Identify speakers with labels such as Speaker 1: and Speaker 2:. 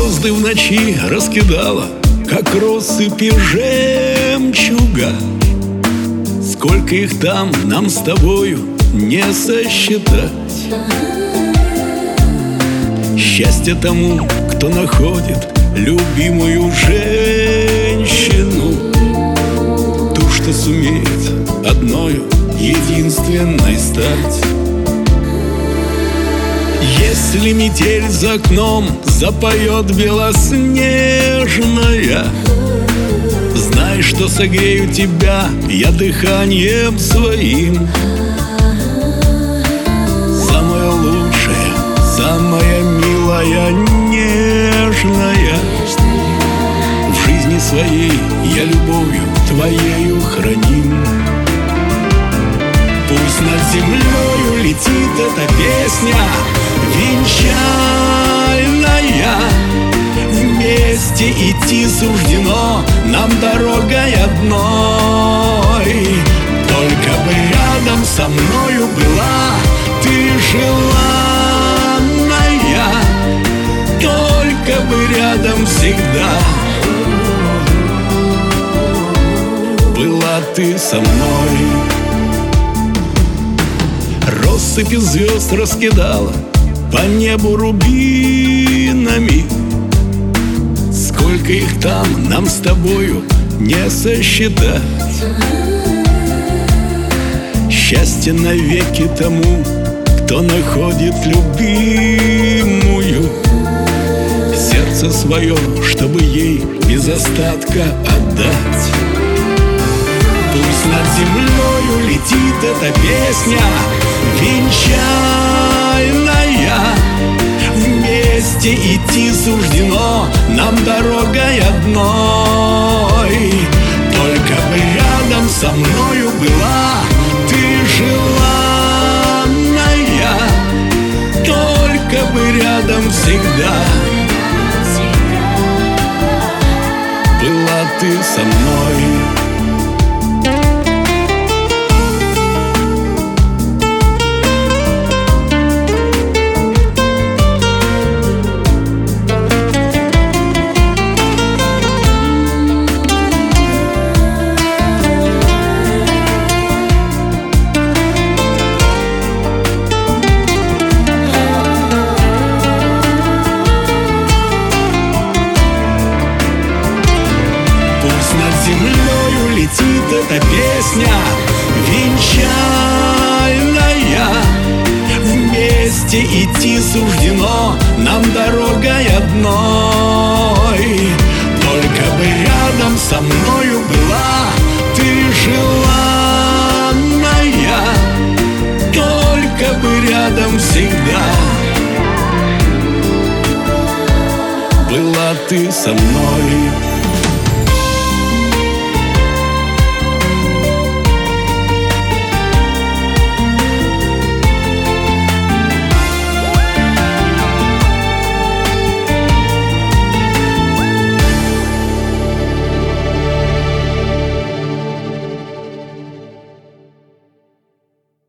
Speaker 1: Звезды в ночи раскидала, как россыпи жемчуга. Сколько их там нам с тобою не сосчитать. Счастье тому, кто находит любимую женщину, ту, что сумеет одною единственной стать. Если метель за окном запоет белоснежная, знай, что согрею тебя я дыханием своим. Самая лучшая, самая милая, нежная, в жизни своей я любовью твоею храним. Пусть над землею летит эта песня венчальная, вместе идти суждено нам дорогой одной. Только бы рядом со мною была ты желанная, только бы рядом всегда была ты со мной. Россыпи звезд раскидала по небу рубинами. Сколько их там нам с тобою не сосчитать. Счастье навеки тому, кто находит любимую, сердце свое, чтобы ей без остатка отдать. Пусть над землею летит эта песня венчальная, вместе идти суждено нам дорогой одной. Только бы рядом со мною была ты желанная, только бы рядом всегда была ты со мной. Над землею летит эта песня венчальная, вместе идти суждено нам дорогой одной. Только бы рядом со мною была ты желанная, только бы рядом всегда была ты со мной.